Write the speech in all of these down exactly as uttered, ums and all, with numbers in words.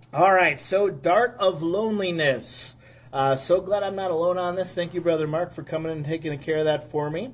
All right, so Dart of Loneliness. Uh, so glad I'm not alone on this. Thank you, Brother Mark, for coming and taking care of that for me.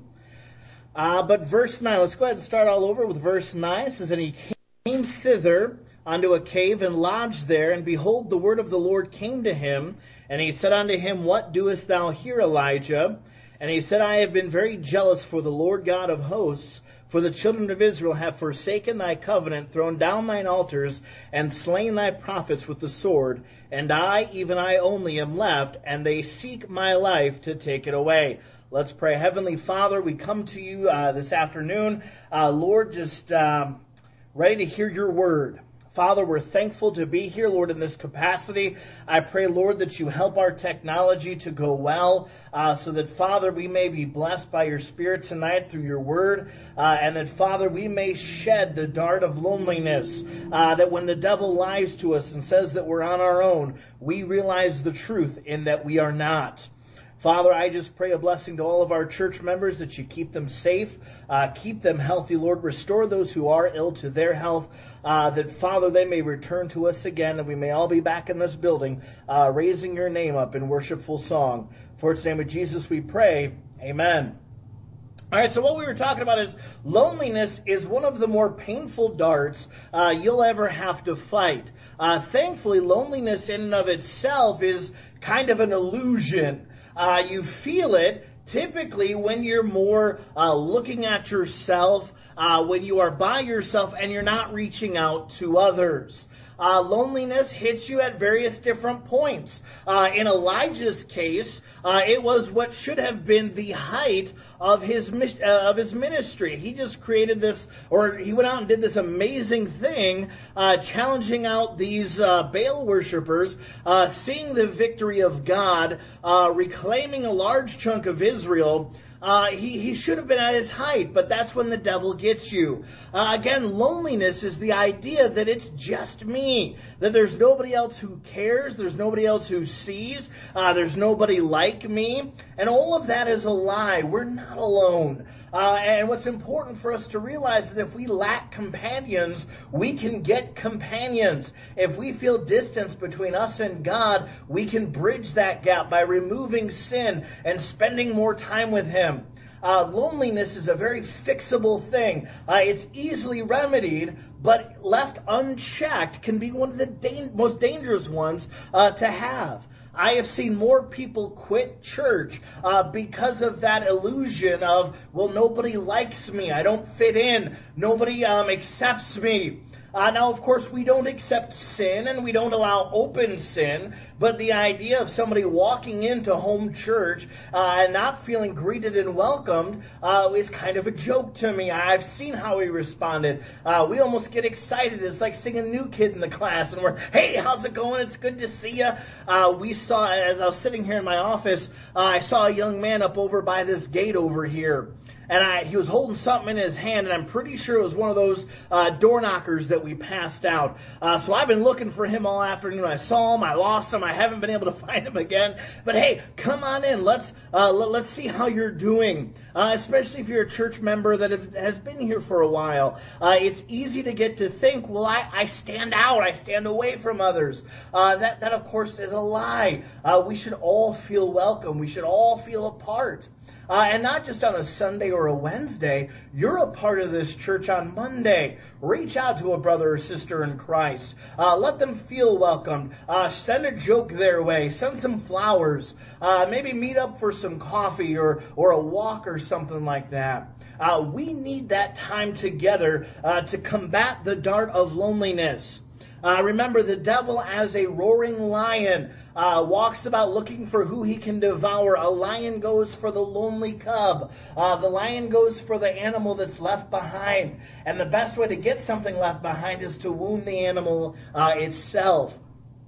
Uh, but verse nine, let's go ahead and start all over with verse nine. It says, "And he came thither unto a cave and lodged there, and behold, the word of the Lord came to him, and he said unto him, What doest thou here, Elijah? And he said, I have been very jealous for the Lord God of hosts, for the children of Israel have forsaken thy covenant, thrown down thine altars, and slain thy prophets with the sword. And I, even I only, am left, and they seek my life to take it away." Let's pray. Heavenly Father, we come to you uh, this afternoon, uh, Lord, just um, ready to hear your word. Father, we're thankful to be here, Lord, in this capacity. I pray, Lord, that you help our technology to go well, uh, so that, Father, we may be blessed by your Spirit tonight through your word, uh, and that, Father, we may shed the dart of loneliness, uh, that when the devil lies to us and says that we're on our own, we realize the truth in that we are not. Father, I just pray a blessing to all of our church members, that you keep them safe, uh, keep them healthy, Lord. Restore those who are ill to their health, uh, that, Father, they may return to us again, and we may all be back in this building, uh, raising your name up in worshipful song. For it's the name of Jesus we pray. Amen. All right, so what we were talking about is loneliness is one of the more painful darts uh, you'll ever have to fight. Uh, thankfully, loneliness in and of itself is kind of an illusion. Uh, you feel it typically when you're more uh, looking at yourself, uh, when you are by yourself and you're not reaching out to others. Uh, loneliness hits you at various different points. Uh, in Elijah's case, uh, it was what should have been the height of his uh, of his ministry. He just created this, or he went out and did this amazing thing, uh, challenging out these uh, Baal worshipers, uh, seeing the victory of God, uh, reclaiming a large chunk of Israel. Uh, he, he should have been at his height, but that's when the devil gets you. Uh, again, loneliness is the idea that it's just me, that there's nobody else who cares, there's nobody else who sees, uh, there's nobody like me, and all of that is a lie. We're not alone. Uh, and what's important for us to realize is that if we lack companions, we can get companions. If we feel distance between us and God, we can bridge that gap by removing sin and spending more time with Him. Uh, loneliness is a very fixable thing. Uh, it's easily remedied, but left unchecked can be one of the da- most dangerous ones uh, to have. I have seen more people quit church uh, because of that illusion of, well, nobody likes me, I don't fit in, nobody um, accepts me. Uh, now, of course, we don't accept sin and we don't allow open sin, but the idea of somebody walking into home church uh, and not feeling greeted and welcomed uh, is kind of a joke to me. I've seen how he responded. Uh, we almost get excited. It's like seeing a new kid in the class and we're, hey, how's it going? It's good to see you. Uh, we saw, as I was sitting here in my office, uh, I saw a young man up over by this gate over here. And I, he was holding something in his hand, and I'm pretty sure it was one of those uh, door knockers that we passed out. Uh, so I've been looking for him all afternoon. I saw him, I lost him, I haven't been able to find him again. But hey, come on in. Let's uh, let, let's see how you're doing. Uh, especially if you're a church member that have, has been here for a while. Uh, it's easy to get to think, well, I, I stand out, I stand away from others. Uh, that that of course is a lie. Uh, we should all feel welcome. We should all feel a part. Uh, and not just on a Sunday or a Wednesday. You're a part of this church on Monday. Reach out to a brother or sister in Christ. Uh, let them feel welcomed. Uh, send a joke their way. Send some flowers. Uh, maybe meet up for some coffee or, or a walk or something like that. Uh, we need that time together uh, to combat the dart of loneliness. Uh, remember, the devil as a roaring lion uh, walks about looking for who he can devour. A lion goes for the lonely cub. Uh, the lion goes for the animal that's left behind. And the best way to get something left behind is to wound the animal uh, itself.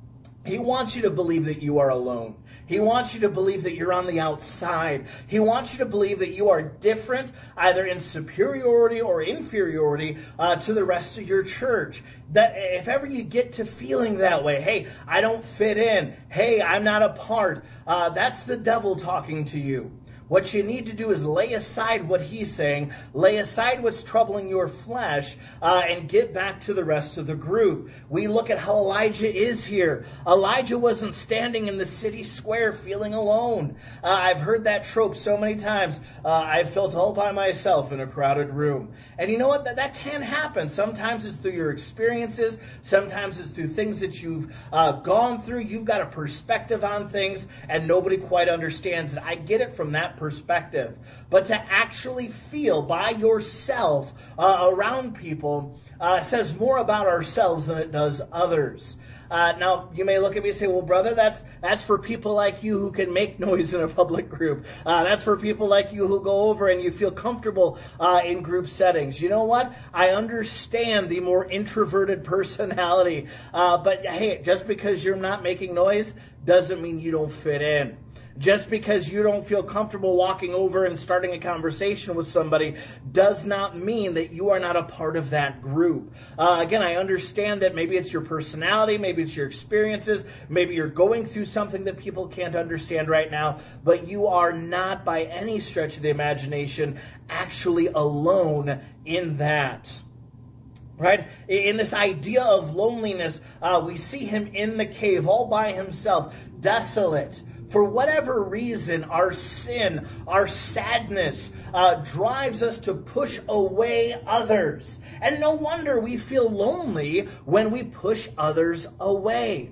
He wants you to believe that you are alone. He wants you to believe that you're on the outside. He wants you to believe that you are different, either in superiority or inferiority uh, to the rest of your church. That if ever you get to feeling that way, hey, I don't fit in. Hey, I'm not a part. Uh, that's the devil talking to you. What you need to do is lay aside what he's saying, lay aside what's troubling your flesh, uh, and get back to the rest of the group. We look at how Elijah is here. Elijah wasn't standing in the city square feeling alone. Uh, I've heard that trope so many times. Uh, I've felt all by myself in a crowded room. And you know what? That, that can happen. Sometimes it's through your experiences. Sometimes it's through things that you've uh, gone through. You've got a perspective on things, and nobody quite understands it. I get it from that perspective. But to actually feel by yourself uh, around people uh, says more about ourselves than it does others. Uh, now, you may look at me and say, well, brother, that's that's for people like you who can make noise in a public group. Uh, that's for people like you who go over and you feel comfortable uh, in group settings. You know what? I understand the more introverted personality. Uh, but, hey, just because you're not making noise doesn't mean you don't fit in. Just because you don't feel comfortable walking over and starting a conversation with somebody does not mean that you are not a part of that group. Uh, again, I understand that maybe it's your personality, maybe it's your experiences, maybe you're going through something that people can't understand right now, but you are not by any stretch of the imagination actually alone in that. Right? In this idea of loneliness, uh, we see him in the cave all by himself, desolate. For whatever reason, our sin, our sadness uh, drives us to push away others. And no wonder we feel lonely when we push others away.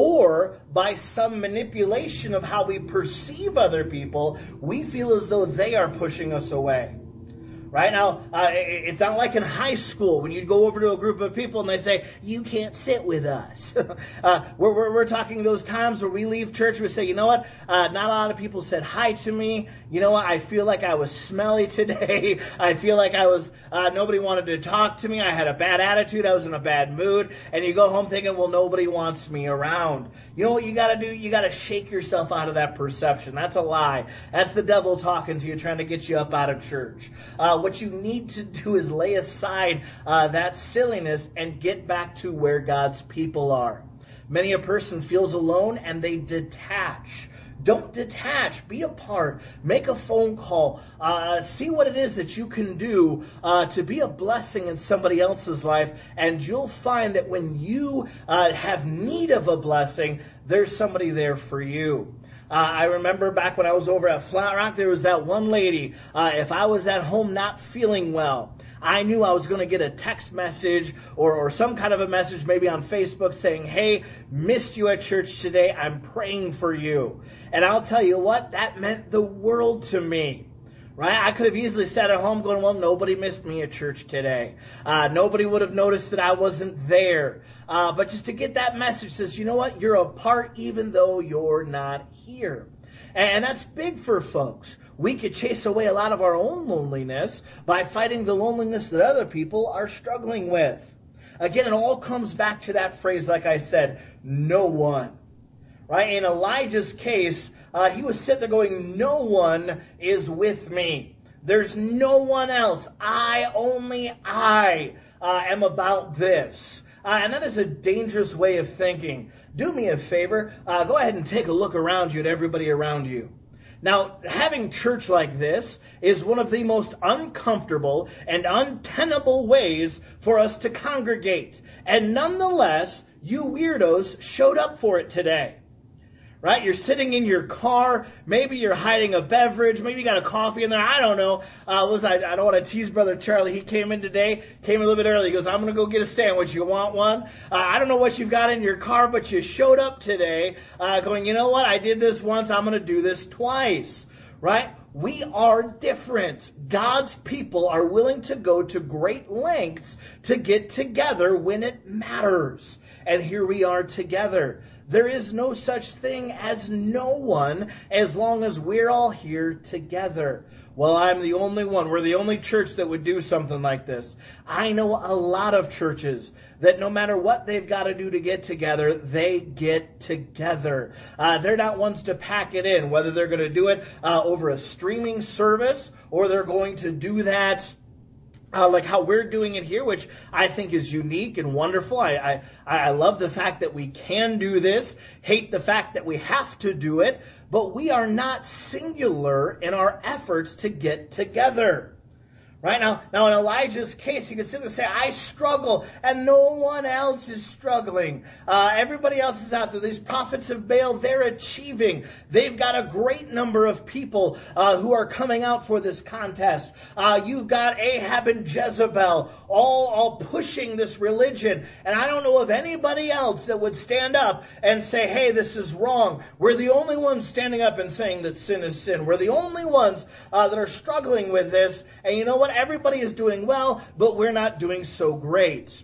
Or by some manipulation of how we perceive other people, we feel as though they are pushing us away. Right now, uh, it's not like in high school when you go over to a group of people and they say, you can't sit with us. uh, we're, we're, we're talking those times where we leave church, we say, you know what, uh, not a lot of people said hi to me. You know what, I feel like I was smelly today. I feel like I was, uh, nobody wanted to talk to me. I had a bad attitude. I was in a bad mood. And you go home thinking, well, nobody wants me around. You know what you got to do? You got to shake yourself out of that perception. That's a lie. That's the devil talking to you, trying to get you up out of church. Uh, what you need to do is lay aside uh, that silliness and get back to where God's people are. Many a person feels alone and they detach. Don't detach. Be a part. Make a phone call. Uh, see what it is that you can do uh, to be a blessing in somebody else's life. And you'll find that when you uh, have need of a blessing, there's somebody there for you. Uh, I remember back when I was over at Flat Rock, there was that one lady. Uh, if I was at home not feeling well, I knew I was going to get a text message or, or some kind of a message maybe on Facebook saying, hey, missed you at church today. I'm praying for you. And I'll tell you what, that meant the world to me. Right? I could have easily sat at home going, well, nobody missed me at church today. Uh, nobody would have noticed that I wasn't there. Uh, but just to get that message says, you know what? You're a part even though you're not here. And that's big for folks. We could chase away a lot of our own loneliness by fighting the loneliness that other people are struggling with. Again, it all comes back to that phrase, like I said, no one. Right? In Elijah's case, uh, he was sitting there going, no one is with me. There's no one else. I, only I, uh, am about this. Uh, and that is a dangerous way of thinking. Do me a favor. Uh, go ahead and take a look around you at everybody around you. Now, having church like this is one of the most uncomfortable and untenable ways for us to congregate. And nonetheless, you weirdos showed up for it today. Right? You're sitting in your car. Maybe you're hiding a beverage. Maybe you got a coffee in there. I don't know. Uh, was I, I don't want to tease Brother Charlie. He came in today, came a little bit early. He goes, I'm going to go get a sandwich. You want one? Uh, I don't know what you've got in your car, but you showed up today uh, going, you know what? I did this once. I'm going to do this twice. Right? We are different. God's people are willing to go to great lengths to get together when it matters. And here we are together. There is no such thing as no one as long as we're all here together. Well, I'm the only one. We're the only church that would do something like this. I know a lot of churches that no matter what they've got to do to get together, they get together. Uh, they're not ones to pack it in, whether they're going to do it uh, over a streaming service or they're going to do that Uh, like how we're doing it here, which I think is unique and wonderful. I, I I love the fact that we can do this, hate the fact that we have to do it, but we are not singular in our efforts to get together. Right now, now in Elijah's case, you can sit there and say, I struggle, and no one else is struggling. Uh, everybody else is out there. These prophets of Baal, they're achieving. They've got a great number of people uh, who are coming out for this contest. Uh, you've got Ahab and Jezebel all, all pushing this religion. And I don't know of anybody else that would stand up and say, hey, this is wrong. We're the only ones standing up and saying that sin is sin. We're the only ones uh, that are struggling with this. And you know what? Everybody is doing well, but we're not doing so great.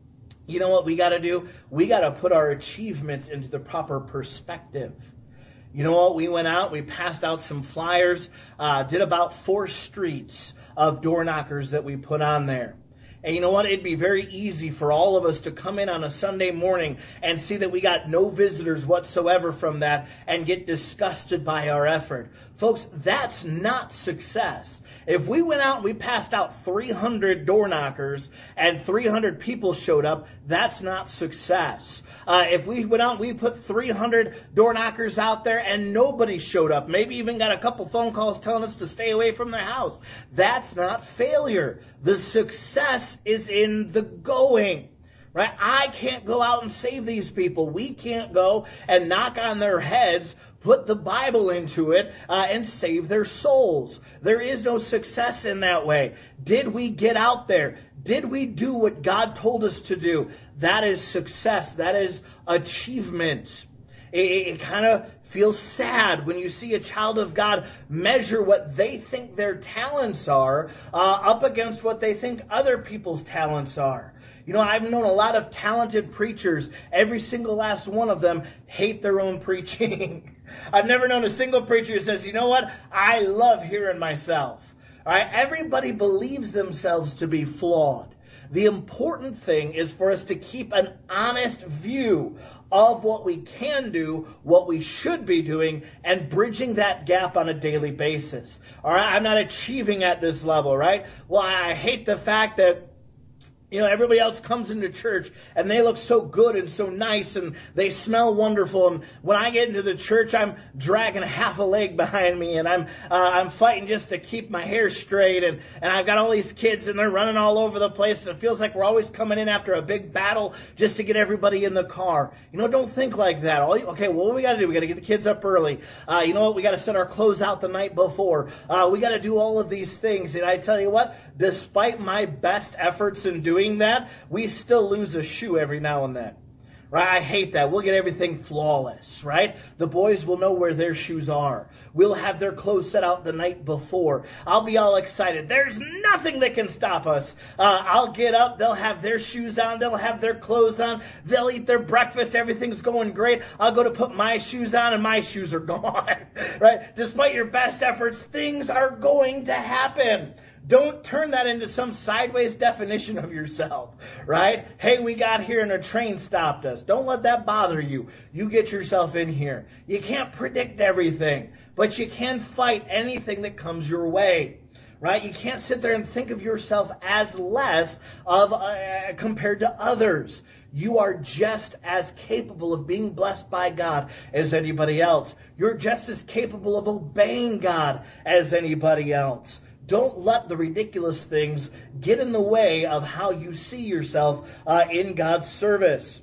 You know what we got to do? We got to put our achievements into the proper perspective. You know what? We went out, we passed out some flyers, uh, did about four streets of door knockers that we put on there. And you know what? It'd be very easy for all of us to come in on a Sunday morning and see that we got no visitors whatsoever from that and get disgusted by our effort. Folks, that's not success. If we went out and we passed out three hundred door knockers and three hundred people showed up, that's not success. Uh, if we went out and we put three hundred door knockers out there and nobody showed up, maybe even got a couple phone calls telling us to stay away from their house, that's not failure. The success is in the going. Right? I can't go out and save these people. We can't go and knock on their heads, put the Bible into it, uh, and save their souls. There is no success in that way. Did we get out there? Did we do what God told us to do? That is success. That is achievement. It, it kind of feels sad when you see a child of God measure what they think their talents are uh, up against what they think other people's talents are. You know, I've known a lot of talented preachers. Every single last one of them hate their own preaching. I've never known a single preacher who says, you know what? I love hearing myself. All right? Everybody believes themselves to be flawed. The important thing is for us to keep an honest view of what we can do, what we should be doing, and bridging that gap on a daily basis. All right? I'm not achieving at this level, right? Well, I hate the fact that You know, everybody else comes into church and they look so good and so nice and they smell wonderful. And when I get into the church, I'm dragging half a leg behind me and I'm uh, I'm fighting just to keep my hair straight. And, and I've got all these kids and they're running all over the place. And it feels like we're always coming in after a big battle just to get everybody in the car. You know, don't think like that. All you, okay, well, what we got to do? We got to get the kids up early. Uh, you know what? We got to set our clothes out the night before. Uh, we got to do all of these things. And I tell you what, despite my best efforts in doing that, we still lose a shoe every now and then. Right? I hate that. We'll get everything flawless, right? The boys will know where their shoes are. We'll have their clothes set out the night before. I'll be all excited. There's nothing that can stop us. Uh, I'll get up. They'll have their shoes on. They'll have their clothes on. They'll eat their breakfast. Everything's going great. I'll go to put my shoes on and my shoes are gone, right? Despite your best efforts, things are going to happen. Don't turn that into some sideways definition of yourself, right? Hey, we got here and a train stopped us. Don't let that bother you. You get yourself in here. You can't predict everything, but you can fight anything that comes your way, right? You can't sit there and think of yourself as less of uh, compared to others. You are just as capable of being blessed by God as anybody else. You're just as capable of obeying God as anybody else. Don't let the ridiculous things get in the way of how you see yourself uh, in God's service.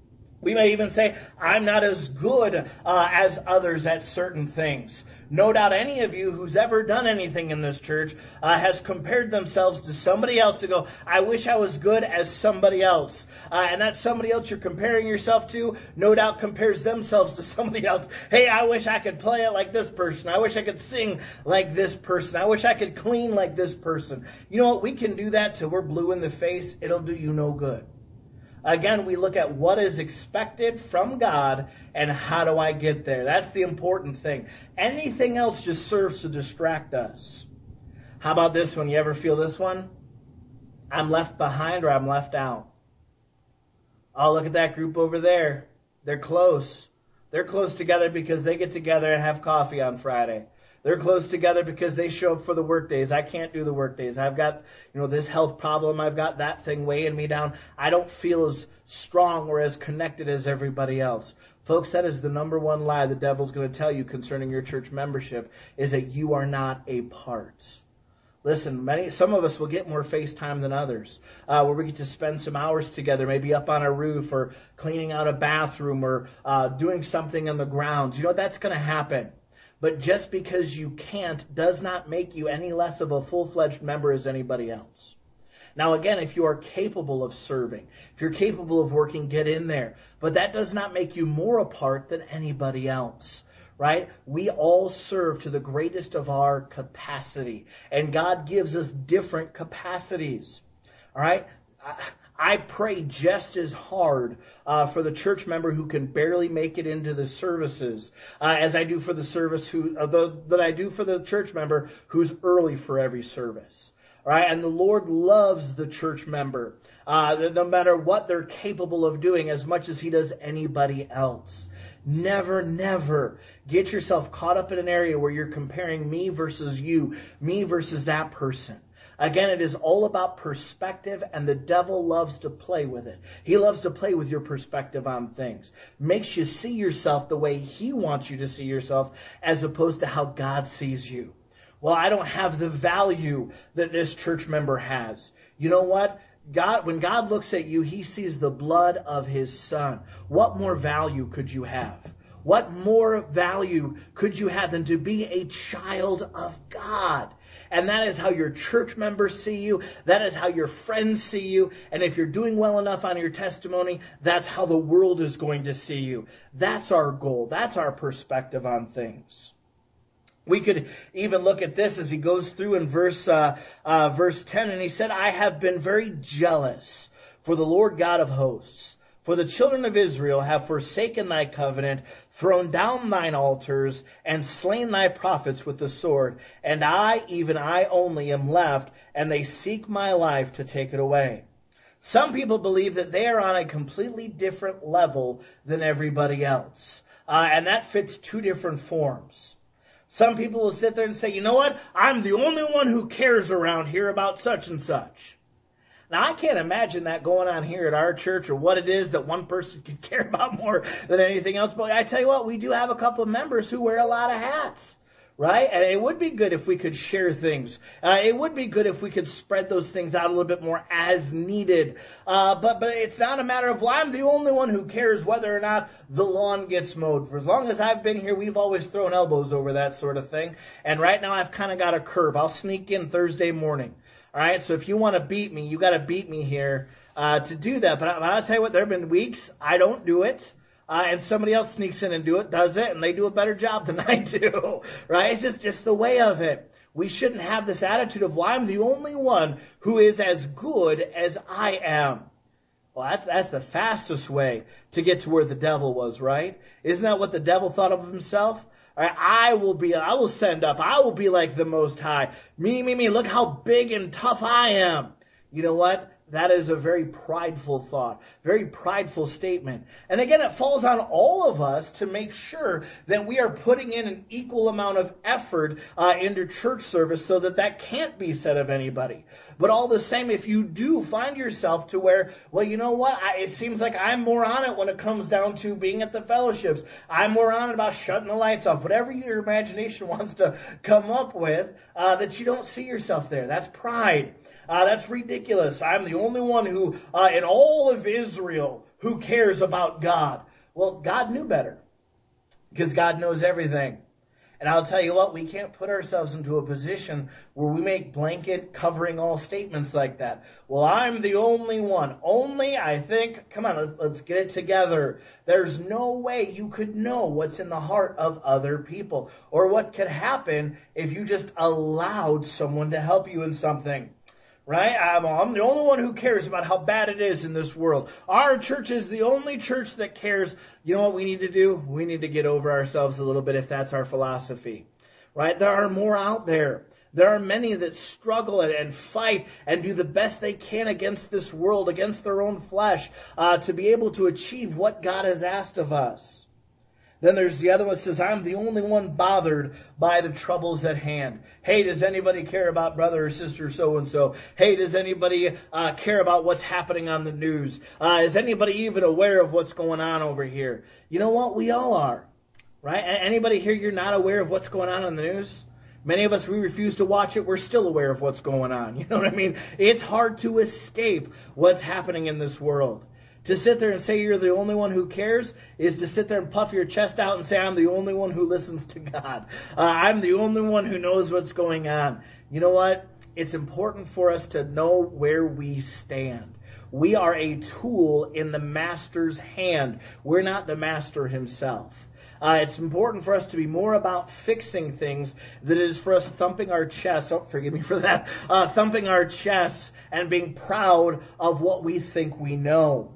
We may even say, I'm not as good uh, as others at certain things. No doubt any of you who's ever done anything in this church uh, has compared themselves to somebody else to go, I wish I was good as somebody else. Uh, and that somebody else you're comparing yourself to, no doubt compares themselves to somebody else. Hey, I wish I could play it like this person. I wish I could sing like this person. I wish I could clean like this person. You know what? We can do that till we're blue in the face. It'll do you no good. Again, we look at what is expected from God and how do I get there. That's the important thing. Anything else just serves to distract us. How about this one? You ever feel this one? I'm left behind or I'm left out. Oh, look at that group over there. They're close. They're close together because they get together and have coffee on Friday. They're close together because they show up for the work days. I can't do the work days. I've got, you know, this health problem. I've got that thing weighing me down. I don't feel as strong or as connected as everybody else. Folks, that is the number one lie the devil's going to tell you concerning your church membership, is that you are not a part. Listen, many, some of us will get more face time than others, uh, where we get to spend some hours together, maybe up on a roof or cleaning out a bathroom or uh, doing something on the grounds. You know, that's going to happen. But just because you can't does not make you any less of a full-fledged member as anybody else. Now, again, if you are capable of serving, if you're capable of working, get in there. But that does not make you more a part than anybody else, right? We all serve to the greatest of our capacity. And God gives us different capacities, all right? I pray just as hard uh, for the church member who can barely make it into the services uh, as I do for the service who uh, the, that I do for the church member who's early for every service. Right? And the Lord loves the church member, uh, no matter what they're capable of doing, as much as He does anybody else. Never, never get yourself caught up in an area where you're comparing me versus you, me versus that person. Again, it is all about perspective, and the devil loves to play with it. He loves to play with your perspective on things. Makes you see yourself the way he wants you to see yourself, as opposed to how God sees you. Well, I don't have the value that this church member has. You know what? God, when God looks at you, He sees the blood of His Son. What more value could you have? What more value could you have than to be a child of God? And that is how your church members see you. That is how your friends see you. And if you're doing well enough on your testimony, that's how the world is going to see you. That's our goal. That's our perspective on things. We could even look at this as he goes through in verse uh, uh, verse ten, and he said, I have been very jealous for the Lord God of hosts. For the children of Israel have forsaken thy covenant, thrown down thine altars, and slain thy prophets with the sword. And I, even I only, am left, and they seek my life to take it away. Some people believe that they are on a completely different level than everybody else. Uh, and that fits two different forms. Some people will sit there and say, you know what? I'm the only one who cares around here about such and such. Now, I can't imagine that going on here at our church, or what it is that one person could care about more than anything else. But I tell you what, we do have a couple of members who wear a lot of hats, right? And it would be good if we could share things. Uh, it would be good if we could spread those things out a little bit more as needed. Uh, but but it's not a matter of, well, I'm the only one who cares whether or not the lawn gets mowed. For as long as I've been here, we've always thrown elbows over that sort of thing. And right now I've kind of got a curve. I'll sneak in Thursday morning. All right, so if you want to beat me, you got to beat me here uh, to do that. But, I, but I'll tell you what, there have been weeks I don't do it, uh, and somebody else sneaks in and do it, does it, and they do a better job than I do. Right? It's just, just the way of it. We shouldn't have this attitude of, well, I'm the only one who is as good as I am. Well, that's, that's the fastest way to get to where the devil was, right? Isn't that what the devil thought of himself? All right, I will be, I will send up, I will be like the Most High. Me, me, me, look how big and tough I am. You know what? That is a very prideful thought, very prideful statement. And again, it falls on all of us to make sure that we are putting in an equal amount of effort uh, into church service so that that can't be said of anybody. But all the same, if you do find yourself to where, well, you know what, I, it seems like I'm more on it when it comes down to being at the fellowships. I'm more on it about shutting the lights off. Whatever your imagination wants to come up with, uh, that you don't see yourself there. That's pride. Uh, that's ridiculous. I'm the only one who, uh, in all of Israel, who cares about God. Well, God knew better, because God knows everything. And I'll tell you what, we can't put ourselves into a position where we make blanket covering all statements like that. Well, I'm the only one. Only, I think, come on, let's, let's get it together. There's no way you could know what's in the heart of other people, or what could happen if you just allowed someone to help you in something. Right? I'm, I'm the only one who cares about how bad it is in this world. Our church is the only church that cares. You know what we need to do? We need to get over ourselves a little bit if that's our philosophy. Right? There are more out there. There are many that struggle and fight and do the best they can against this world, against their own flesh, uh, to be able to achieve what God has asked of us. Then there's the other one that says, I'm the only one bothered by the troubles at hand. Hey, does anybody care about brother or sister so-and-so? Hey, does anybody uh, care about what's happening on the news? Uh, is anybody even aware of what's going on over here? You know what? We all are, right? Anybody here, you're not aware of what's going on in the news? Many of us, we refuse to watch it. We're still aware of what's going on. You know what I mean? It's hard to escape what's happening in this world. To sit there and say you're the only one who cares is to sit there and puff your chest out and say, I'm the only one who listens to God. Uh, I'm the only one who knows what's going on. You know what? It's important for us to know where we stand. We are a tool in the master's hand. We're not the master himself. Uh, it's important for us to be more about fixing things than it is for us thumping our chests. Oh, forgive me for that. Uh, thumping our chests and being proud of what we think we know.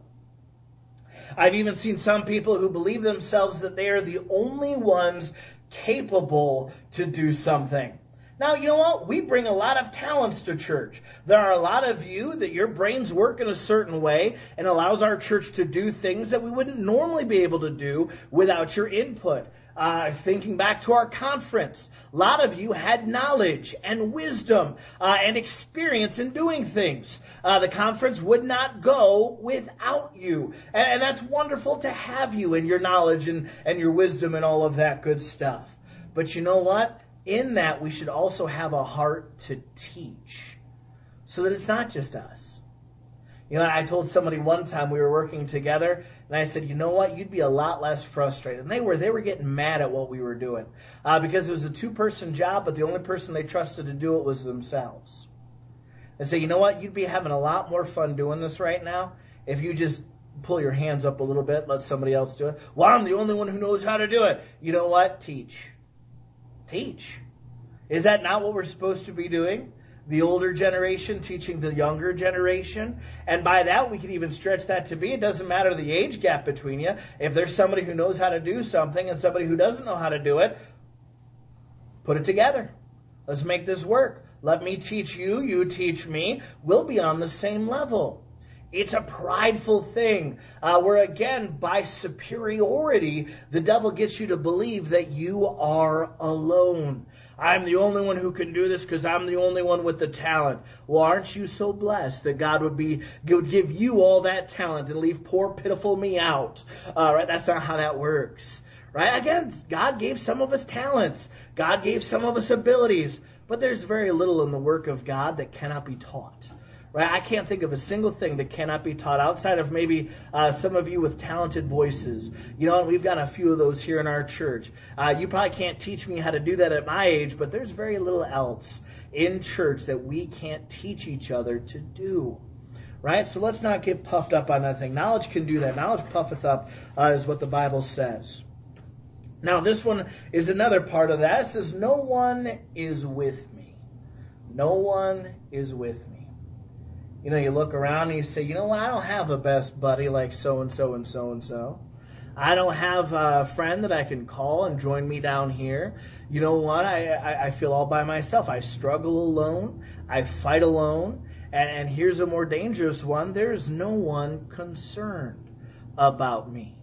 I've even seen some people who believe themselves that they are the only ones capable to do something. Now, you know what? We bring a lot of talents to church. There are a lot of you that your brains work in a certain way and allows our church to do things that we wouldn't normally be able to do without your input. Uh, thinking back to our conference, a lot of you had knowledge and wisdom uh, and experience in doing things. Uh, the conference would not go without you. And, and that's wonderful to have you and your knowledge and, and your wisdom and all of that good stuff. But you know what? In that, we should also have a heart to teach so that it's not just us. You know, I told somebody one time we were working together, and I said, you know what, you'd be a lot less frustrated. And they were they were getting mad at what we were doing uh, because it was a two-person job, but the only person they trusted to do it was themselves. I said, you know what, you'd be having a lot more fun doing this right now if you just pull your hands up a little bit, let somebody else do it. Well, I'm the only one who knows how to do it. You know what? Teach. Teach. Is that not what we're supposed to be doing? The older generation teaching the younger generation. And by that, we can even stretch that to be, it doesn't matter the age gap between you. If there's somebody who knows how to do something and somebody who doesn't know how to do it, put it together. Let's make this work. Let me teach you, you teach me. We'll be on the same level. It's a prideful thing uh, where, again, by superiority, the devil gets you to believe that you are alone. I'm the only one who can do this because I'm the only one with the talent. Well, aren't you so blessed that God would be would give you all that talent and leave poor, pitiful me out? Uh, right? That's not how that works. Right? Again, God gave some of us talents. God gave some of us abilities. But there's very little in the work of God that cannot be taught. Right? I can't think of a single thing that cannot be taught outside of maybe uh, some of you with talented voices. You know, and we've got a few of those here in our church. Uh, you probably can't teach me how to do that at my age, but there's very little else in church that we can't teach each other to do. Right? So let's not get puffed up on that thing. Knowledge can do that. Knowledge puffeth up uh, is what the Bible says. Now, this one is another part of that. It says, no one is with me. No one is with me. You know, you look around and you say, you know what, I don't have a best buddy like so-and-so and so-and-so. I don't have a friend that I can call and join me down here. You know what, I, I, I feel all by myself. I struggle alone. I fight alone. And, and here's a more dangerous one. There's no one concerned about me.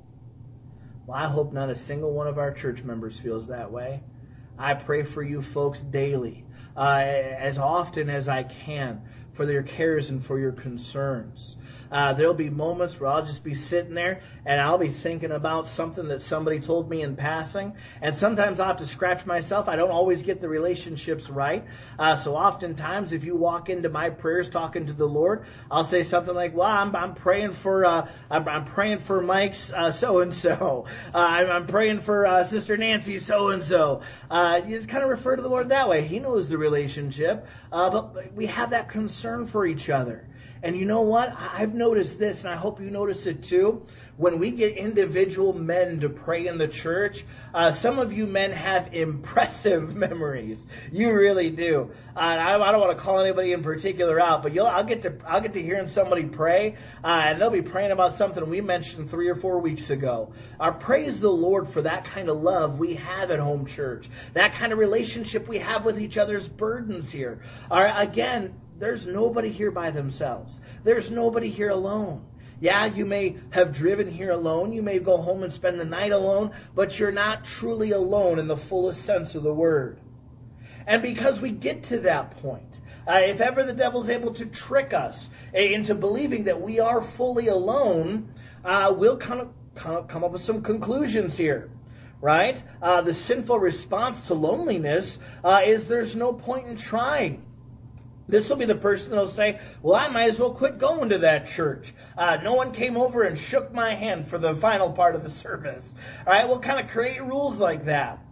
Well, I hope not a single one of our church members feels that way. I pray for you folks daily, uh, as often as I can, for their cares and for your concerns. Uh, there'll be moments where I'll just be sitting there and I'll be thinking about something that somebody told me in passing. And sometimes I'll have to scratch myself. I don't always get the relationships right. Uh, so oftentimes if you walk into my prayers talking to the Lord, I'll say something like, well, I'm, I'm praying for, uh, I'm, I'm praying for Mike's uh, so-and-so. Uh, I'm, I'm praying for uh, Sister Nancy so-and-so. Uh, you just kind of refer to the Lord that way. He knows the relationship. Uh, but we have that concern for each other. And you know what? I've noticed this, and I hope you notice it too. When we get individual men to pray in the church, uh, some of you men have impressive memories. You really do. Uh, I, I don't want to call anybody in particular out, but you'll, I'll get to I'll get to hearing somebody pray, uh, and they'll be praying about something we mentioned three or four weeks ago. Uh, praise the Lord for that kind of love we have at home church, that kind of relationship we have with each other's burdens here. Uh, again. There's nobody here by themselves. There's nobody here alone. Yeah, you may have driven here alone. You may go home and spend the night alone, but you're not truly alone in the fullest sense of the word. And because we get to that point, uh, if ever the devil's able to trick us into believing that we are fully alone, uh, we'll kind of, kind of come up with some conclusions here, right? Uh, the sinful response to loneliness uh, is there's no point in trying. This will be the person that will say, well, I might as well quit going to that church. Uh, no one came over and shook my hand for the final part of the service. All right, we'll kind of create rules like that.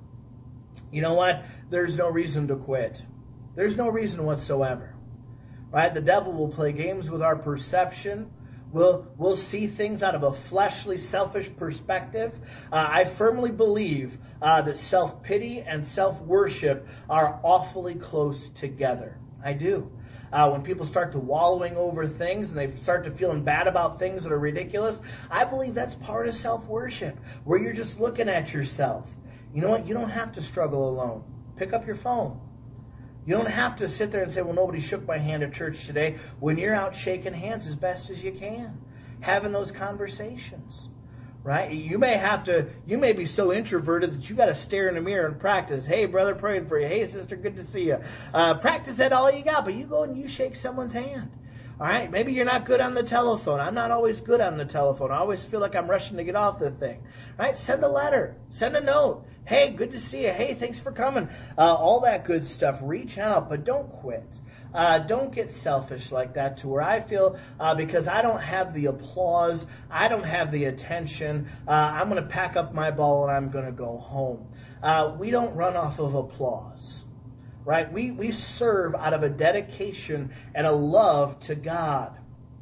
You know what? There's no reason to quit. There's no reason whatsoever. Right? The devil will play games with our perception. We'll, we'll see things out of a fleshly, selfish perspective. Uh, I firmly believe uh, that self-pity and self-worship are awfully close together. I do. Uh, when people start to wallowing over things and they start to feeling bad about things that are ridiculous, I believe that's part of self-worship, where you're just looking at yourself. You know what? You don't have to struggle alone. Pick up your phone. You don't have to sit there and say, well, nobody shook my hand at church today, when you're out shaking hands as best as you can, having those conversations. Right? You may have to, you may be so introverted that you got to stare in the mirror and practice. Hey, brother, praying for you. Hey, sister, good to see you. Uh, practice that all you got, but you go and you shake someone's hand. All right? Maybe you're not good on the telephone. I'm not always good on the telephone. I always feel like I'm rushing to get off the thing. All right? Send a letter. Send a note. Hey, good to see you. Hey, thanks for coming. Uh, all that good stuff. Reach out, but don't quit. Uh, don't get selfish like that to where I feel uh, because I don't have the applause, I don't have the attention, uh, I'm going to pack up my ball and I'm going to go home. Uh, we don't run off of applause, right? We, we serve out of a dedication and a love to God.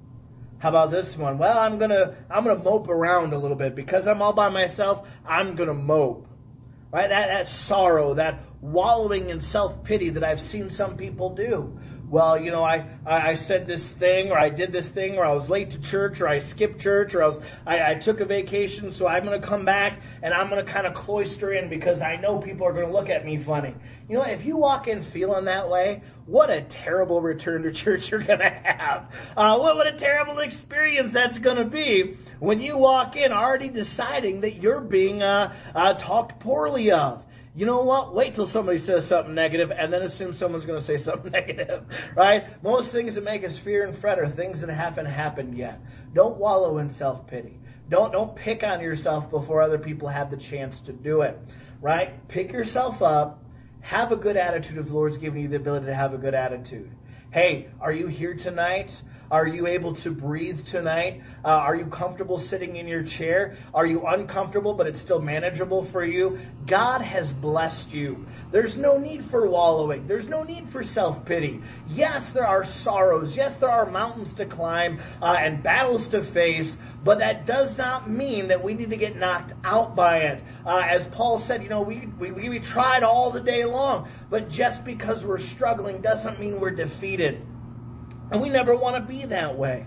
How about this one? Well, I'm going to I'm going to mope around a little bit. Because I'm all by myself, I'm going to mope. Right? That, that sorrow, that wallowing in self-pity that I've seen some people do. Well, you know, I, I, I said this thing, or I did this thing, or I was late to church, or I skipped church, or I was I, I took a vacation, so I'm going to come back, and I'm going to kind of cloister in because I know people are going to look at me funny. You know, if you walk in feeling that way, what a terrible return to church you're going to have. Uh, what, what a terrible experience that's going to be when you walk in already deciding that you're being uh, uh, talked poorly of. You know what? Wait till somebody says something negative and then assume someone's going to say something negative, right? Most things that make us fear and fret are things that haven't happened yet. Don't wallow in self-pity. Don't, don't pick on yourself before other people have the chance to do it, right? Pick yourself up. Have a good attitude if the Lord's given you the ability to have a good attitude. Hey, are you here tonight? Are you able to breathe tonight? Uh, are you comfortable sitting in your chair? Are you uncomfortable, but it's still manageable for you? God has blessed you. There's no need for wallowing. There's no need for self-pity. Yes, there are sorrows. Yes, there are mountains to climb uh, and battles to face, but that does not mean that we need to get knocked out by it. Uh, as Paul said, you know, we, we, we tried all the day long, but just because we're struggling doesn't mean we're defeated. And we never want to be that way.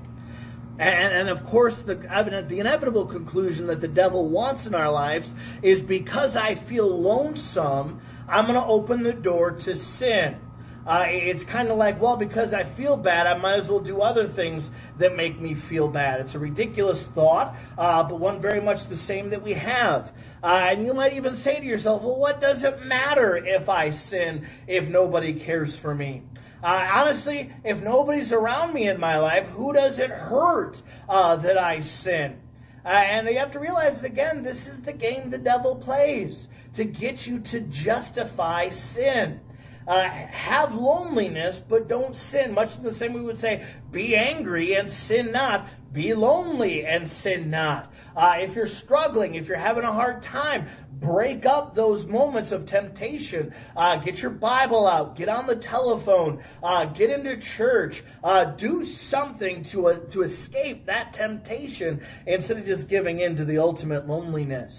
And, and of course, the, the inevitable conclusion that the devil wants in our lives is because I feel lonesome, I'm going to open the door to sin. Uh, it's kind of like, well, because I feel bad, I might as well do other things that make me feel bad. It's a ridiculous thought, uh, but one very much the same that we have. Uh, and you might even say to yourself, well, what does it matter if I sin if nobody cares for me? Uh, honestly, if nobody's around me in my life, who does it hurt uh, that I sin? Uh, and you have to realize that, again, this is the game the devil plays, to get you to justify sin. Uh, have loneliness, but don't sin. Much in the same way we would say, be angry and sin not. Be lonely and sin not. Uh, if you're struggling, if you're having a hard time, break up those moments of temptation. Uh, get your Bible out. Get on the telephone. Uh, get into church. Uh, do something to uh, to escape that temptation instead of just giving in to the ultimate loneliness.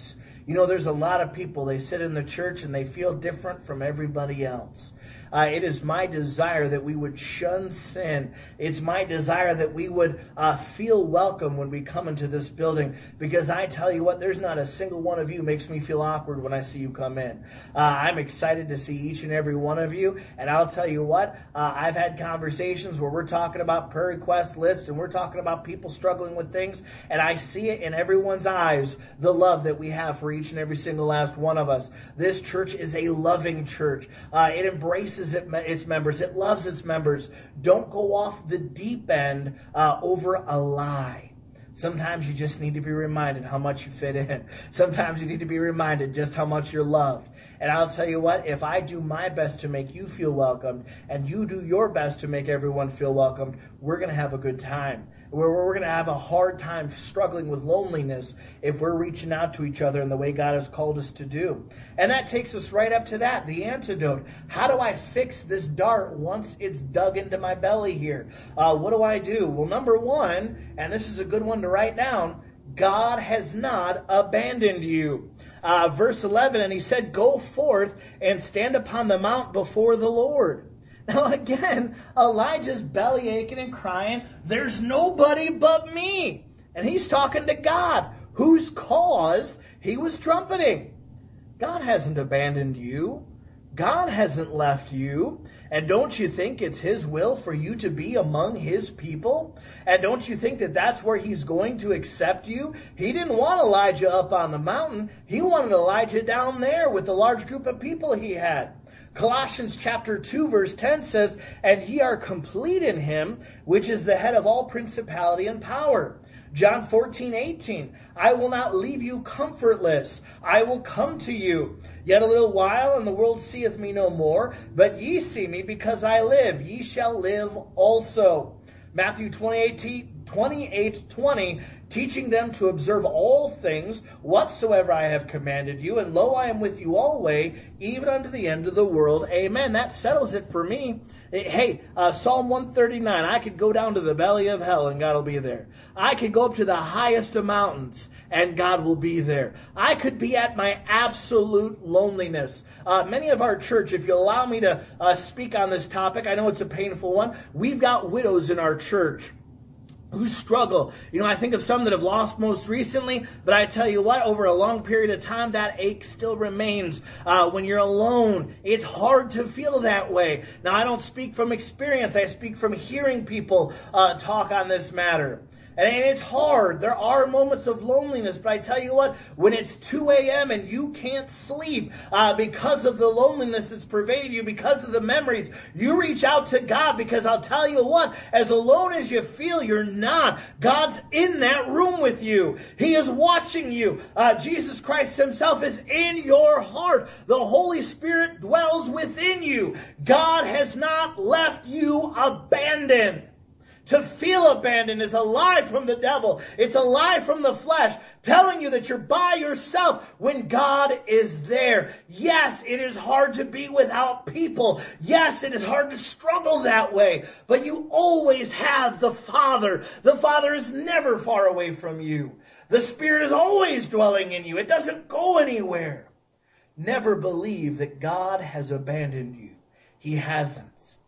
You know, there's a lot of people, they sit in the church and they feel different from everybody else. Uh, it is my desire that we would shun sin. It's my desire that we would uh, feel welcome when we come into this building, because I tell you what, there's not a single one of you makes me feel awkward when I see you come in. Uh, I'm excited to see each and every one of you, and I'll tell you what, uh, I've had conversations where we're talking about prayer request lists and we're talking about people struggling with things, and I see it in everyone's eyes, the love that we have for each and every single last one of us. This church is a loving church. Uh, it embraces its members. It loves its members. Don't go off the deep end uh, over a lie. Sometimes you just need to be reminded how much you fit in. Sometimes you need to be reminded just how much you're loved. And I'll tell you what, if I do my best to make you feel welcomed, and you do your best to make everyone feel welcomed, we're going to have a good time. We're, we're going to have a hard time struggling with loneliness if we're reaching out to each other in the way God has called us to do. And that takes us right up to that, the antidote. How do I fix this dart once it's dug into my belly here? Uh, what do I do? Well, number one, and this is a good one to write down, God has not abandoned you. Uh, verse eleven, and he said, go forth and stand upon the mount before the Lord. Now again, Elijah's belly aching and crying, there's nobody but me. And he's talking to God, whose cause he was trumpeting. God hasn't abandoned you. God hasn't left you. And don't you think it's his will for you to be among his people? And don't you think that that's where he's going to accept you? He didn't want Elijah up on the mountain. He wanted Elijah down there with the large group of people he had. Colossians chapter two verse ten says, and ye are complete in him, which is the head of all principality and power. John fourteen eighteen, I will not leave you comfortless. I will come to you. Yet a little while, and the world seeth me no more. But ye see me, because I live. Ye shall live also. Matthew twenty-eight twenty, teaching them to observe all things whatsoever I have commanded you. And lo, I am with you always, even unto the end of the world. Amen. That settles it for me. Hey, uh, Psalm one thirty-nine, I could go down to the belly of hell and God will be there. I could go up to the highest of mountains and God will be there. I could be at my absolute loneliness. Uh, many of our church, if you allow me to uh, speak on this topic, I know it's a painful one. We've got widows in our church who struggle. You know, I think of some that have lost most recently, but I tell you what, over a long period of time, that ache still remains. Uh, when you're alone, it's hard to feel that way. Now, I don't speak from experience. I speak from hearing people uh, talk on this matter. And it's hard. There are moments of loneliness. But I tell you what, when it's two a.m. and you can't sleep uh, because of the loneliness that's pervaded you, because of the memories, you reach out to God, because I'll tell you what, as alone as you feel, you're not. God's in that room with you. He is watching you. Uh, Jesus Christ himself is in your heart. The Holy Spirit dwells within you. God has not left you abandoned. To feel abandoned is a lie from the devil. It's a lie from the flesh, telling you that you're by yourself when God is there. Yes, it is hard to be without people. Yes, it is hard to struggle that way. But you always have the Father. The Father is never far away from you. The Spirit is always dwelling in you. It doesn't go anywhere. Never believe that God has abandoned you. He hasn't.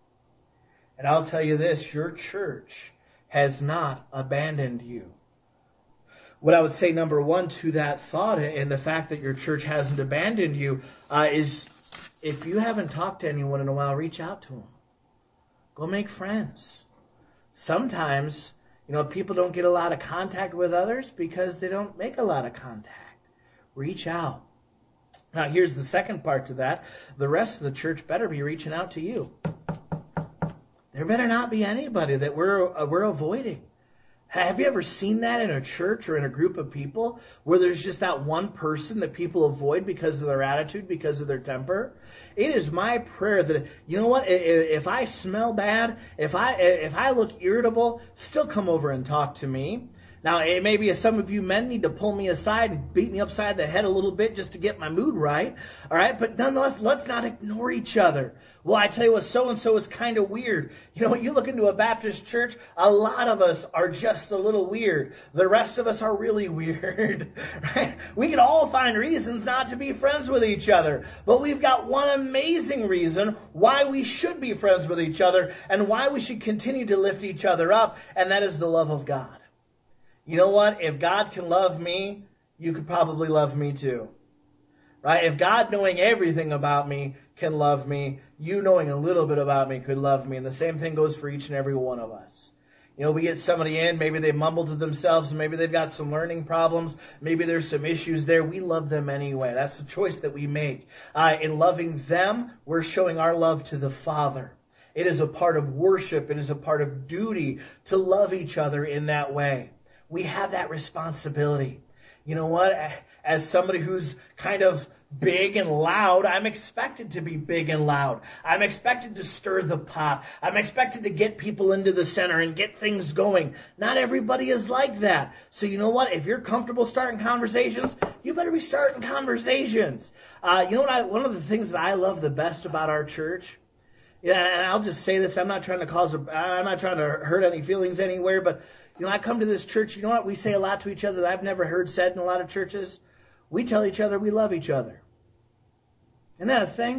And I'll tell you this, your church has not abandoned you. What I would say, number one, to that thought and the fact that your church hasn't abandoned you uh, is, if you haven't talked to anyone in a while, reach out to them. Go make friends. Sometimes, you know, people don't get a lot of contact with others because they don't make a lot of contact. Reach out. Now, here's the second part to that. The rest of the church better be reaching out to you. There better not be anybody that we're uh, we're avoiding. Have you ever seen that in a church or in a group of people where there's just that one person that people avoid because of their attitude, because of their temper? It is my prayer that, you know what, if I smell bad, if I if I look irritable, still come over and talk to me. Now, it may be some of you men need to pull me aside and beat me upside the head a little bit just to get my mood right. All right. But nonetheless, let's not ignore each other. Well, I tell you what, so-and-so is kind of weird. You know, when you look into a Baptist church, a lot of us are just a little weird. The rest of us are really weird. Right? We can all find reasons not to be friends with each other. But we've got one amazing reason why we should be friends with each other and why we should continue to lift each other up, and that is the love of God. You know what? If God can love me, you could probably love me too. Right? If God knowing everything about me can love me, you knowing a little bit about me could love me. And the same thing goes for each and every one of us. You know, we get somebody in, maybe they mumble to themselves, maybe they've got some learning problems, maybe there's some issues there. We love them anyway. That's the choice that we make. Uh, in loving them, we're showing our love to the Father. It is a part of worship. It is a part of duty to love each other in that way. We have that responsibility. You know what? As somebody who's kind of big and loud, I'm expected to be big and loud. I'm expected to stir the pot. I'm expected to get people into the center and get things going. Not everybody is like that. So you know what? If you're comfortable starting conversations, you better be starting conversations. Uh, you know what? I, one of the things that I love the best about our church, yeah, and I'll just say this, I'm not trying to cause a, I'm not trying to hurt any feelings anywhere, but you know, I come to this church, you know what? We say a lot to each other that I've never heard said in a lot of churches. We tell each other we love each other. Isn't that a thing?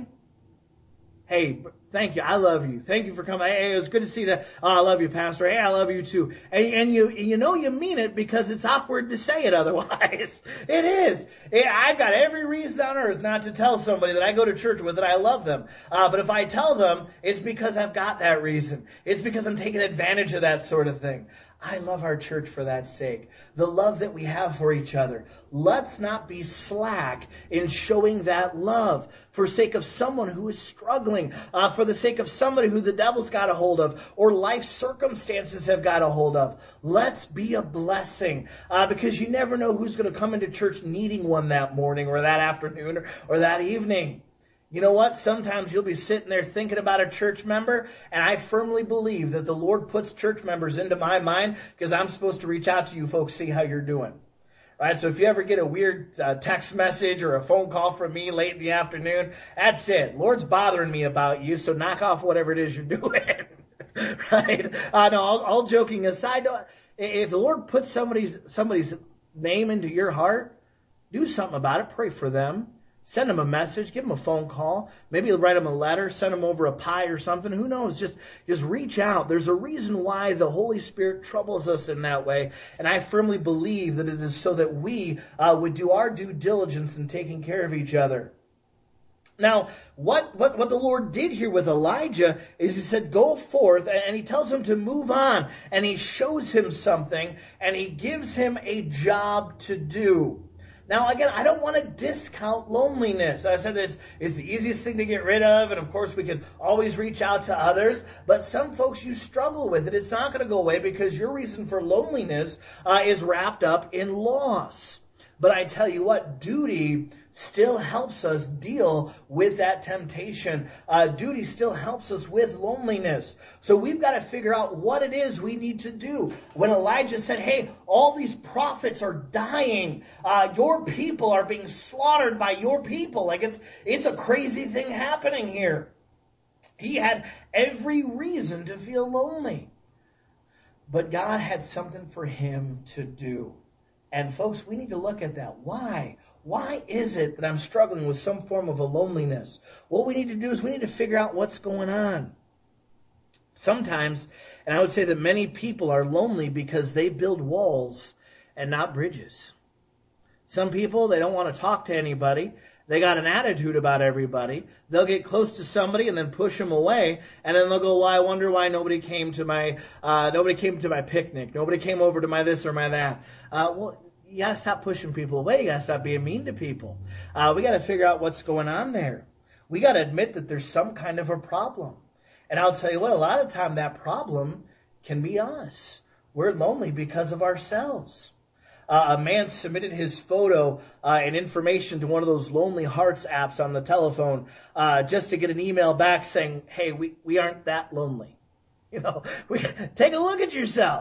Hey, thank you. I love you. Thank you for coming. Hey, it was good to see that. Oh, I love you, Pastor. Hey, I love you too. And, and you, you know you mean it because it's awkward to say it otherwise. It is. I've got every reason on earth not to tell somebody that I go to church with that I love them. Uh, but if I tell them, it's because I've got that reason. It's because I'm taking advantage of that sort of thing. I love our church for that sake. The love that we have for each other. Let's not be slack in showing that love for sake of someone who is struggling, uh, for the sake of somebody who the devil's got a hold of or life circumstances have got a hold of. Let's be a blessing uh, because you never know who's going to come into church needing one that morning or that afternoon or, or that evening. You know what? Sometimes you'll be sitting there thinking about a church member, and I firmly believe that the Lord puts church members into my mind because I'm supposed to reach out to you folks, see how you're doing. All right, so if you ever get a weird uh, text message or a phone call from me late in the afternoon, that's it. Lord's bothering me about you, so knock off whatever it is you're doing. Right? Uh, no, all, all joking aside, if the Lord puts somebody's somebody's name into your heart, do something about it. Pray for them. Send them a message, give them a phone call, maybe write them a letter, send them over a pie or something. Who knows? Just, just reach out. There's a reason why the Holy Spirit troubles us in that way. And I firmly believe that it is so that we uh, would do our due diligence in taking care of each other. Now, what, what, what the Lord did here with Elijah is he said, go forth, and he tells him to move on. And he shows him something, and he gives him a job to do. Now, again, I don't want to discount loneliness. I said it's, it's the easiest thing to get rid of, and of course we can always reach out to others, but some folks, you struggle with it. It's not going to go away because your reason for loneliness uh, is wrapped up in loss. But I tell you what, duty still helps us deal with that temptation. Uh, duty still helps us with loneliness. So we've got to figure out what it is we need to do. When Elijah said, hey, all these prophets are dying. Uh, your people are being slaughtered by your people. Like it's, it's a crazy thing happening here. He had every reason to feel lonely. But God had something for him to do. And folks, we need to look at that. Why? Why is it that I'm struggling with some form of a loneliness? What we need to do is we need to figure out what's going on. Sometimes, and I would say that many people are lonely because they build walls and not bridges. Some people, they don't want to talk to anybody. They got an attitude about everybody. They'll get close to somebody and then push them away, and then they'll go, well, I wonder why nobody came to my uh, nobody came to my picnic. Nobody came over to my this or my that. Uh, well, you got to stop pushing people away. You got to stop being mean to people. Uh, we got to figure out what's going on there. We got to admit that there's some kind of a problem. And I'll tell you what, a lot of time that problem can be us. We're lonely because of ourselves. Uh, a man submitted his photo uh, and information to one of those Lonely Hearts apps on the telephone uh, just to get an email back saying, hey, we, we aren't that lonely. You know, we, take a look at yourself.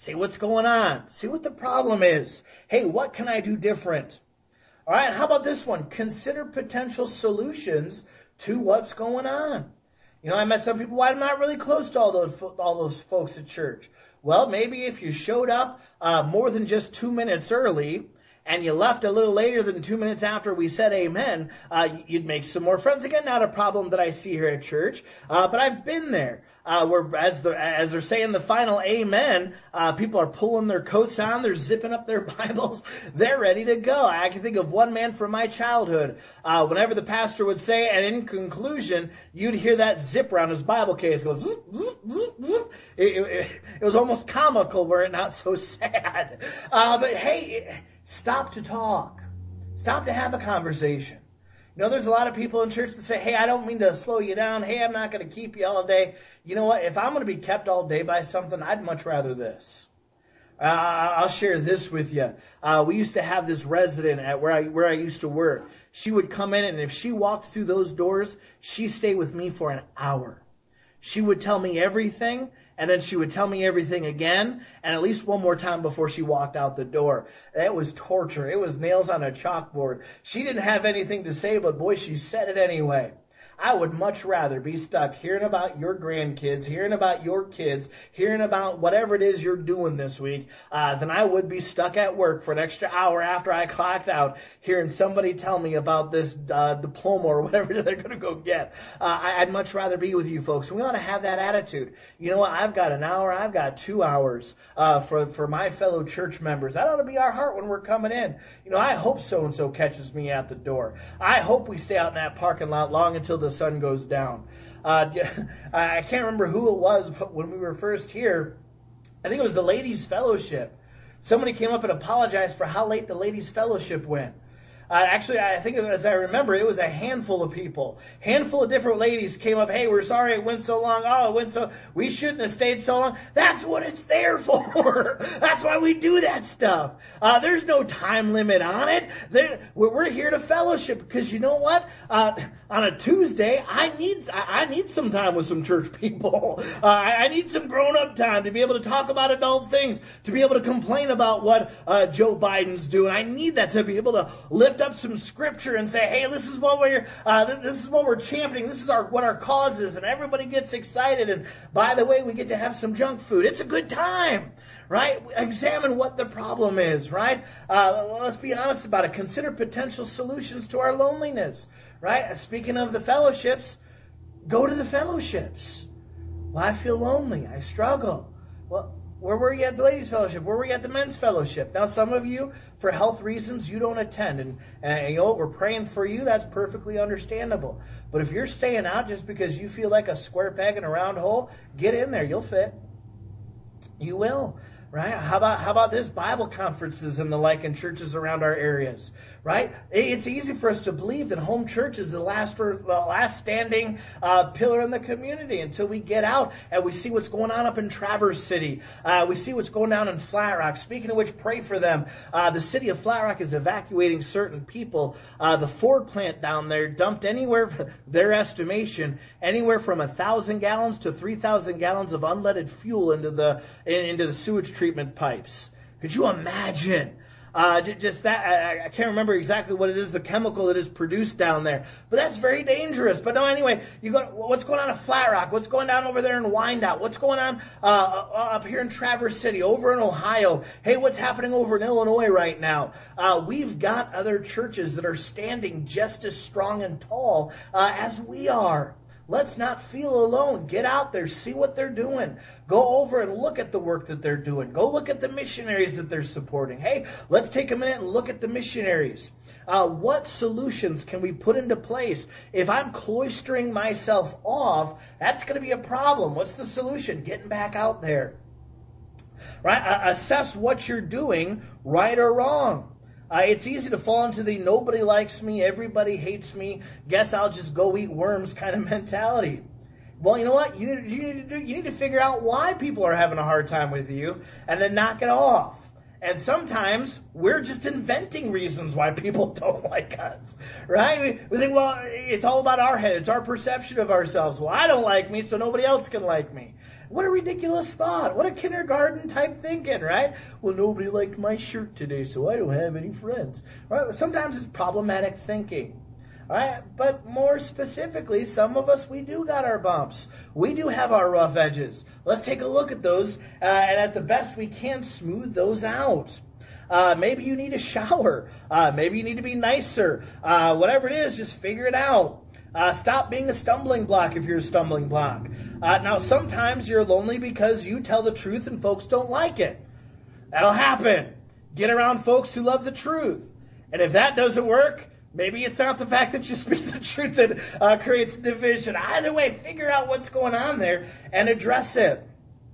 See what's going on. See what the problem is. Hey, what can I do different? All right, how about this one? Consider potential solutions to what's going on. You know, I met some people, well, I'm not really close to all those all those folks at church. Well, maybe if you showed up uh, more than just two minutes early and you left a little later than two minutes after we said amen, uh, you'd make some more friends. Again, not a problem that I see here at church, uh, but I've been there. Uh, where as, the, as they're saying the final amen, uh, people are pulling their coats on, they're zipping up their Bibles, they're ready to go. I can think of one man from my childhood. Uh, whenever the pastor would say, and in conclusion, you'd hear that zip around his Bible case go zip, zip, zip, zip. It, it, it was almost comical, were it not so sad. Uh, but hey, stop to talk. Stop to have a conversation. You know, there's a lot of people in church that say, hey, I don't mean to slow you down. Hey, I'm not going to keep you all day. You know what? If I'm going to be kept all day by something, I'd much rather this. Uh, I'll share this with you. Uh, we used to have this resident at where I where I used to work. She would come in, and if she walked through those doors, she'd stay with me for an hour. She would tell me everything, and then she would tell me everything again, and at least one more time before she walked out the door. It was torture. It was nails on a chalkboard. She didn't have anything to say, but boy, she said it anyway. I would much rather be stuck hearing about your grandkids, hearing about your kids, hearing about whatever it is you're doing this week, uh, than I would be stuck at work for an extra hour after I clocked out, hearing somebody tell me about this uh, diploma or whatever they're going to go get. Uh, I, I'd much rather be with you folks. We ought to have that attitude. You know what? I've got an hour. I've got two hours uh, for, for my fellow church members. That ought to be our heart when we're coming in. You know, I hope so-and-so catches me at the door. I hope we stay out in that parking lot long until the sun goes down. Uh, I can't remember who it was, but when we were first here, I think it was the Ladies' Fellowship. Somebody came up and apologized for how late the Ladies' Fellowship went. Uh, actually, I think as I remember, it was a handful of people. Handful of different ladies came up, hey, we're sorry it went so long. Oh, it went so, we shouldn't have stayed so long. That's what it's there for. That's why we do that stuff. Uh, there's no time limit on it. There, we're here to fellowship because you know what? Uh, on a Tuesday, I need, I need some time with some church people. Uh, I need some grown-up time to be able to talk about adult things, to be able to complain about what uh, Joe Biden's doing. I need that to be able to lift up some scripture and say, hey, this is what we're uh, this is what we're championing. This is our what our cause is, and everybody gets excited. And by the way, we get to have some junk food. It's a good time, right? Examine what the problem is, right? Uh, let's be honest about it. Consider potential solutions to our loneliness, right? Speaking of the fellowships, go to the fellowships. Well, I feel lonely. I struggle. Well, where were you at the ladies' fellowship? Where were you at the men's fellowship? Now, some of you, for health reasons, you don't attend. And, and you know what? We're praying for you. That's perfectly understandable. But if you're staying out just because you feel like a square peg in a round hole, get in there. You'll fit. You will. Right? How about how about this? Bible conferences and the like in churches around our areas. Right? It's easy for us to believe that home church is the last the last standing uh, pillar in the community until we get out and we see what's going on up in Traverse City. Uh, we see what's going down in Flat Rock. Speaking of which, pray for them. Uh, the city of Flat Rock is evacuating certain people. Uh, the Ford plant down there dumped anywhere, their estimation, anywhere from a thousand gallons to three thousand gallons of unleaded fuel into the into the sewage treatment pipes. Could you imagine? Uh, just that, I, I can't remember exactly what it is, the chemical that is produced down there. But that's very dangerous. But no, anyway, you go, what's going on at Flat Rock? What's going on over there in Wyandotte? What's going on uh, up here in Traverse City, over in Ohio? Hey, what's happening over in Illinois right now? Uh, we've got other churches that are standing just as strong and tall uh, as we are. Let's not feel alone. Get out there. See what they're doing. Go over and look at the work that they're doing. Go look at the missionaries that they're supporting. Hey, let's take a minute and look at the missionaries. Uh, what solutions can we put into place? If I'm cloistering myself off, that's going to be a problem. What's the solution? Getting back out there. Right? Uh, assess what you're doing, right or wrong. Uh, it's easy to fall into the nobody likes me, everybody hates me, guess I'll just go eat worms kind of mentality. Well, you know what? You need, you need to do, you need to figure out why people are having a hard time with you and then knock it off. And sometimes we're just inventing reasons why people don't like us, right? We, we think, well, it's all about our head. It's our perception of ourselves. Well, I don't like me, so nobody else can like me. What a ridiculous thought. What a kindergarten type thinking, right? Well, nobody liked my shirt today, so I don't have any friends. Right? Sometimes it's problematic thinking. All right? But more specifically, some of us, we do got our bumps. We do have our rough edges. Let's take a look at those, uh, and at the best we can, smooth those out. Uh, maybe you need a shower. Uh, maybe you need to be nicer. Uh, whatever it is, just figure it out. Uh, stop being a stumbling block if you're a stumbling block. Uh, now, sometimes you're lonely because you tell the truth and folks don't like it. That'll happen. Get around folks who love the truth. And if that doesn't work, maybe it's not the fact that you speak the truth that uh, creates division. Either way, figure out what's going on there and address it.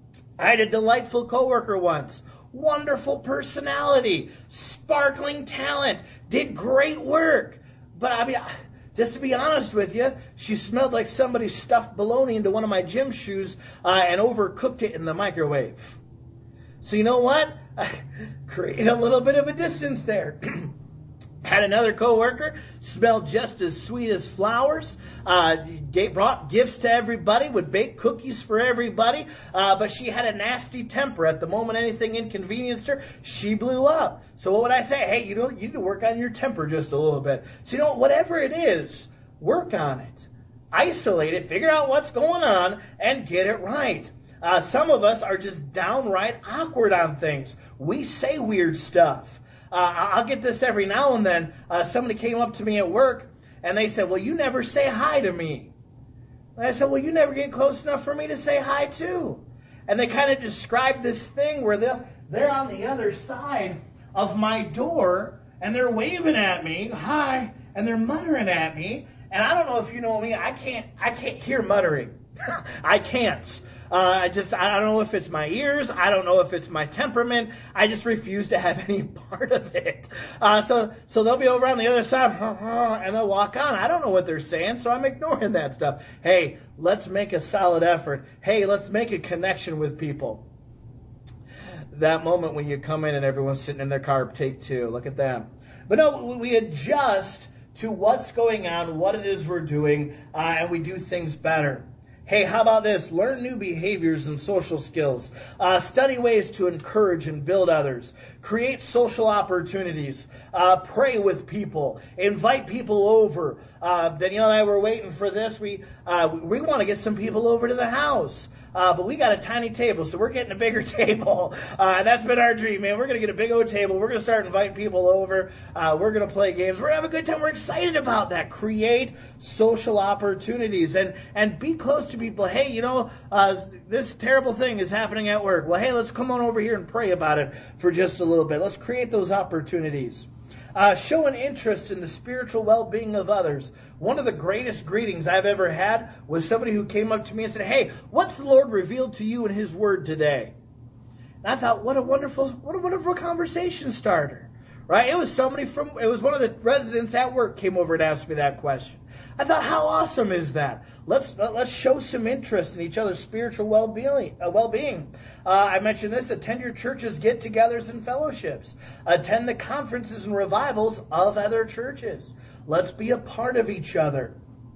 I had a delightful coworker once. Wonderful personality, sparkling talent, did great work. But I mean, just to be honest with you, she smelled like somebody stuffed bologna into one of my gym shoes uh, and overcooked it in the microwave. So you know what? I created a little bit of a distance there. Had another coworker, smelled just as sweet as flowers, uh, gave, brought gifts to everybody, would bake cookies for everybody, uh, but she had a nasty temper. At the moment anything inconvenienced her, she blew up. So what would I say? Hey, you know, you need to work on your temper just a little bit. So you know, whatever it is, work on it. Isolate it, figure out what's going on, and get it right. Uh, some of us are just downright awkward on things. We say weird stuff. Uh, I'll get this every now and then. Uh, somebody came up to me at work, and they said, well, you never say hi to me. And I said, well, you never get close enough for me to say hi to. And they kind of described this thing where they're, they're on the other side of my door, and they're waving at me, hi, and they're muttering at me. And I don't know if you know me, I can't, I can't hear muttering. I can't. Uh, I just, I don't know if it's my ears. I don't know if it's my temperament. I just refuse to have any part of it. Uh, so, so they'll be over on the other side and they'll walk on. I don't know what they're saying, so I'm ignoring that stuff. Hey, let's make a solid effort. Hey, let's make a connection with people. That moment when you come in and everyone's sitting in their car, take two. Look at them. But no, we adjust to what's going on, what it is we're doing, uh, and we do things better. Hey, how about this? Learn new behaviors and social skills. Uh, study ways to encourage and build others. Create social opportunities. Uh, pray with people. Invite people over. Uh, Danielle and I were waiting for this. We uh, we want to get some people over to the house. Uh, but we got a tiny table, so we're getting a bigger table. Uh, and that's been our dream, man. We're going to get a big old table. We're going to start inviting people over. Uh, we're going to play games. We're going to have a good time. We're excited about that. Create social opportunities and, and be close to people. Hey, you know, uh, this terrible thing is happening at work. Well, hey, let's come on over here and pray about it for just a little bit. Let's create those opportunities. Uh, show an interest in the spiritual well-being of others. One of the greatest greetings I've ever had was somebody who came up to me and said, hey, what's the Lord revealed to you in His Word today? And I thought, what a wonderful, what a wonderful conversation starter, right? It was somebody from, it was one of the residents at work came over and asked me that question. I thought, how awesome is that? Let's let's show some interest in each other's spiritual well-being. Uh, well-being. Uh, I mentioned this. Attend your church's get-togethers and fellowships. Attend the conferences and revivals of other churches. Let's be a part of each other.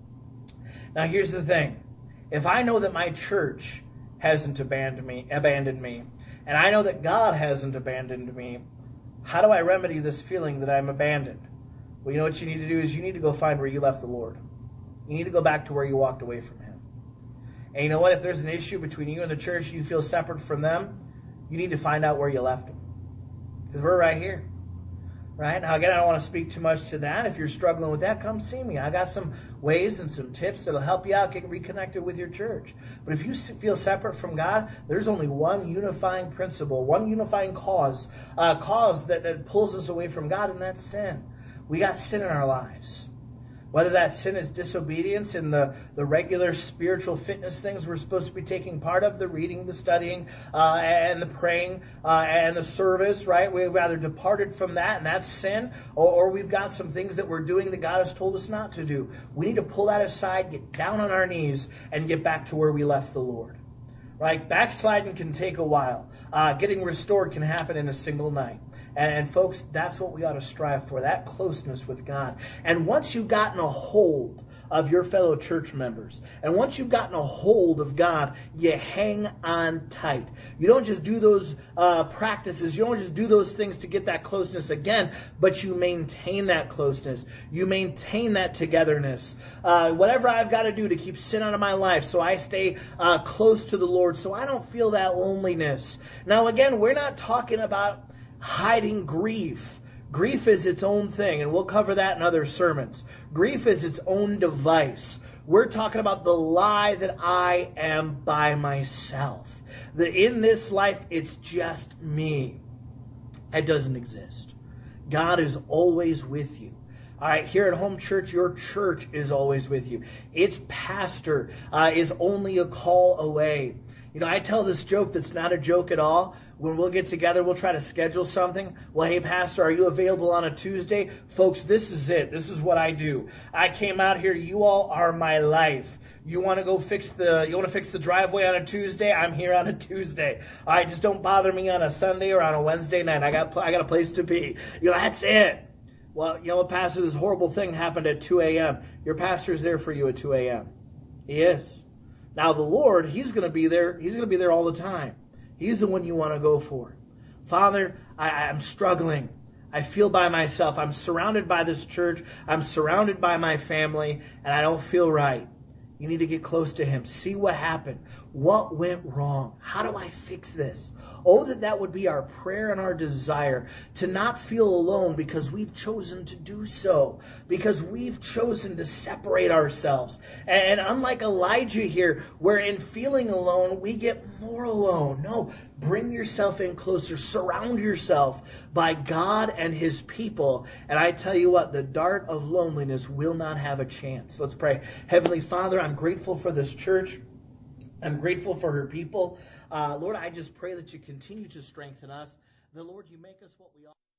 Now, here's the thing. If I know that my church hasn't abandoned me, abandoned me, and I know that God hasn't abandoned me, how do I remedy this feeling that I'm abandoned? Well, you know what you need to do is you need to go find where you left the Lord. You need to go back to where you walked away from Him. And you know what? If there's an issue between you and the church, you feel separate from them, you need to find out where you left them. Because we're right here. Right? Now, again, I don't want to speak too much to that. If you're struggling with that, come see me. I got some ways and some tips that'll help you out get reconnected with your church. But if you feel separate from God, there's only one unifying principle, one unifying cause, uh, cause that, that pulls us away from God, and that's sin. We got sin in our lives. Whether that sin is disobedience in the, the regular spiritual fitness things we're supposed to be taking part of, the reading, the studying, uh, and the praying, uh, and the service, right? We've either departed from that, and that's sin, or, or we've got some things that we're doing that God has told us not to do. We need to pull that aside, get down on our knees, and get back to where we left the Lord. Right? Backsliding can take a while. Uh, getting restored can happen in a single night. And, and folks, that's what we ought to strive for, that closeness with God. And once you've gotten a hold of your fellow church members. And once you've gotten a hold of God, you hang on tight. You don't just do those uh, practices. You don't just do those things to get that closeness again, but you maintain that closeness. You maintain that togetherness. Uh, whatever I've got to do to keep sin out of my life so I stay uh, close to the Lord, so I don't feel that loneliness. Now, again, we're not talking about hiding grief. Grief is its own thing, and we'll cover that in other sermons. Grief is its own device. We're talking about the lie that I am by myself. That in this life, it's just me. It doesn't exist. God is always with you. All right, here at Home Church, your church is always with you. Its pastor uh, is only a call away. You know, I tell this joke that's not a joke at all. When we'll get together, we'll try to schedule something. Well, hey, Pastor, are you available on a Tuesday? Folks, this is it. This is what I do. I came out here. You all are my life. You want to go fix the, you want to fix the driveway on a Tuesday? I'm here on a Tuesday. All right, just don't bother me on a Sunday or on a Wednesday night. I got, I got a place to be. You know, that's it. Well, you know what, Pastor, this horrible thing happened at two a.m. Your pastor's there for you at two a.m. He is. Now, the Lord, He's going to be there. He's going to be there all the time. He's the one you want to go for. Father, I, I'm struggling. I feel by myself. I'm surrounded by this church. I'm surrounded by my family, and I don't feel right. You need to get close to Him. See what happened. What went wrong? How do I fix this? Oh, that that would be our prayer and our desire, to not feel alone because we've chosen to do so, because we've chosen to separate ourselves. And, and unlike Elijah here, where in feeling alone, we get more alone. No, bring yourself in closer. Surround yourself by God and His people. And I tell you what, the dart of loneliness will not have a chance. Let's pray. Heavenly Father, I'm grateful for this church. I'm grateful for her people. Uh, Lord, I just pray that you continue to strengthen us. The Lord, you make us what we are.